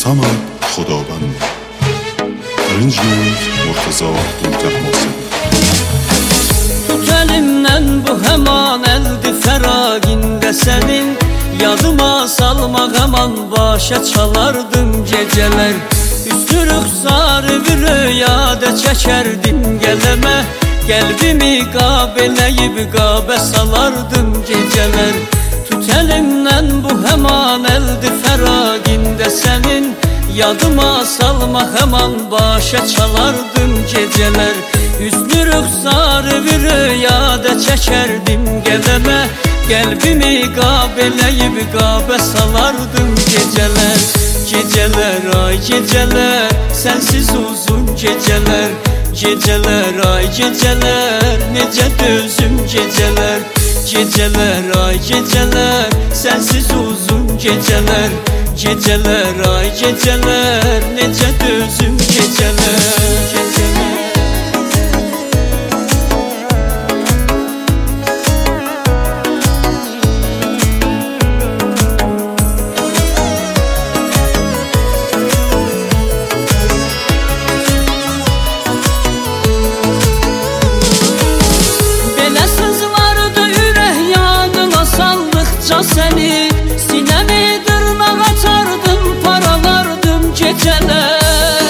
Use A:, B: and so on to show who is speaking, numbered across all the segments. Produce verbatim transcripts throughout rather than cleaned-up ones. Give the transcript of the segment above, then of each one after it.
A: Samad Xudoband. Arrangement Murtaza Abdulgahmosin.
B: Tut elimden bu hemen eldi feraginde senin, yadıma salmak hemen başa çalardım geceler. Üstü rüxsarı bir rüyada çekerdim geleme, kalbimi kabeleyip kabe salardım geceler. Tut elimden bu hemen eldi feraginde senin, yadıma salmak hemen başa çalardım geceler. Hüsnü rüxsarı bir rüyada çekerdim geleme, kalbimi kabeleyip kabe salardım geceler. Geceler ay geceler, sensiz uzun geceler. Geceler ay geceler, nece dözüm geceler. Geceler ay geceler, sensiz uzun geceler. Geceler ay geceler, nece dözüm geceler. Geceler. Seni sinemi dırnak atardım, paralardım geceler.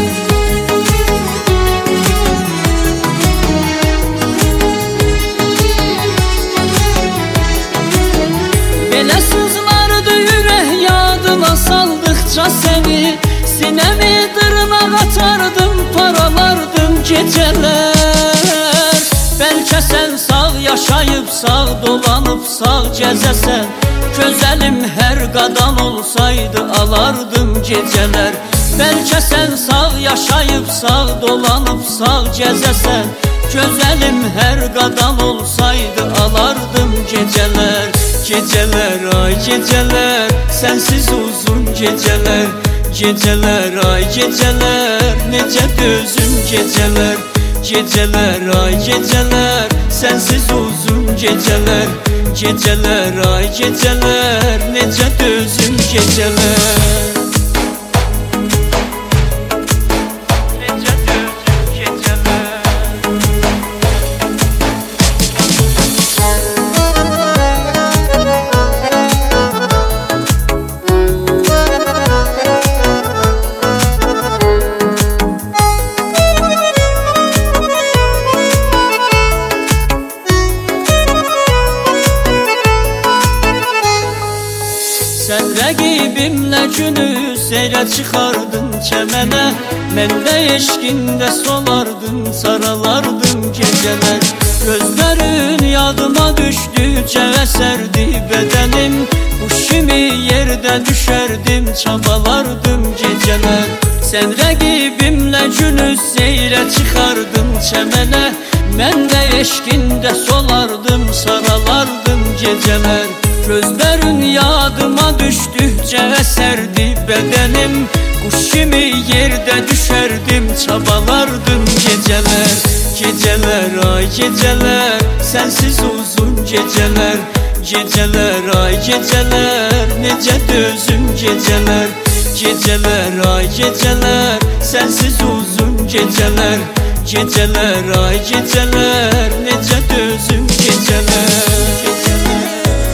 B: Belə sızlardı yürek yadına saldıkça seni, sinemi dırnak atardım, paralardım geceler. Belki sen sağ yaşayıp sağ dolanıp sağ gezesen, gözəlim her qadan olsaydı alardım geceler. Belki sen sağ yaşayıp sağ dolanıp sağ gezesen, gözəlim her qadan olsaydı alardım geceler. Geceler ay geceler, sensiz uzun geceler. Geceler ay geceler, nece dözüm geceler. Geceler ay geceler, sensiz uzun geceler. Geceler ay geceler, nece dözüm geceler. Nece dözüm geceler. Sen rəqibimlə günü seyrə çıxardın çəmənə, mən də eşqində solardım, saralardım gecələr. Gözlərin yadıma düşdükcə əsərdi bədənim, quş kimi yerdə düşərdim, çabalardım gecələr. Sen rəqibimlə günü seyrə çıxardın çəmənə, mən də eşqində solardım, saralardım gecələr. Gözlerin yadıma düştükçe eserdi bedenim, kuş kimi yerde düşerdim, çabalardım geceler. Geceler ay geceler, sensiz uzun geceler. Geceler ay geceler, nece dözüm geceler. Geceler ay geceler, sensiz uzun geceler. Geceler ay geceler, nece dözüm geceler. Geceler.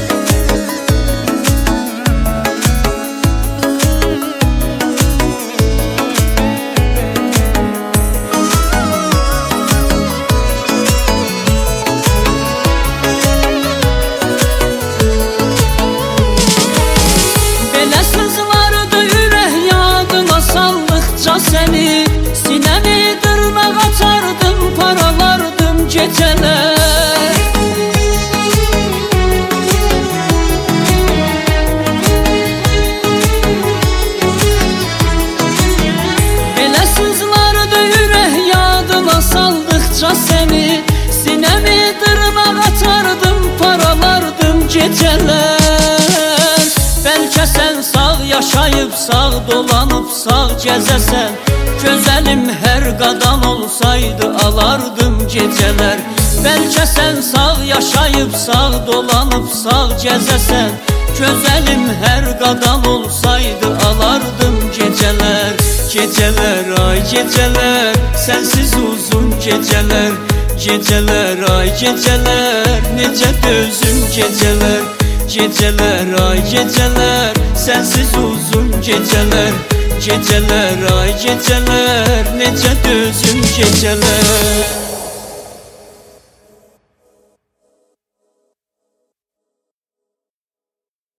B: Seni sinemi dırnak atardım, paralardım geceler. Belə sızlardı yürek yadına saldıkça seni, sinemi dırnak atardım, paralardım geceler. Belki sen sağ yaşayıp sağ dolanıp sağ gezesen, gözəlim her qadan olsaydı alardım geceler. Belki sen sağ yaşayıp sağ dolanıp sağ gezesen, gözəlim her qadan olsaydı alardım geceler. geceler, geceler ay geceler, sensiz uzun geceler, geceler ay geceler, necə dözüm geceler, geceler ay geceler, sensiz uzun geceler, geceler ay geceler, necə dözüm geceler.